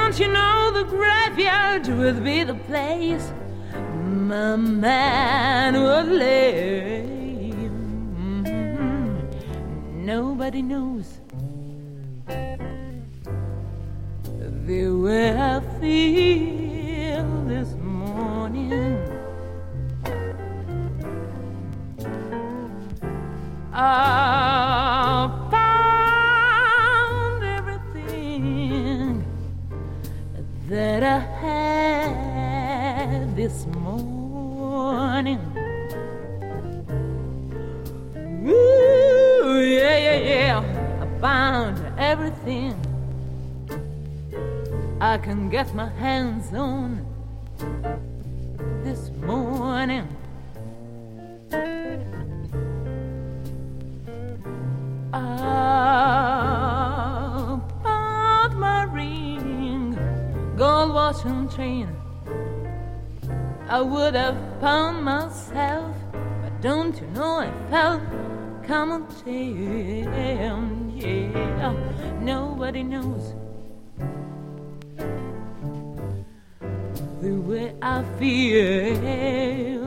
Don't you know the graveyard would be the place my man would lay? Nobody knows the way I feel this morning. I found everything that I had this morning. Ooh, yeah, yeah, yeah. I found everything I can get my hands on this morning. I found my ring, gold watch and chain. I would have found myself, but don't you know I felt come and change. Yeah, nobody knows the way I feel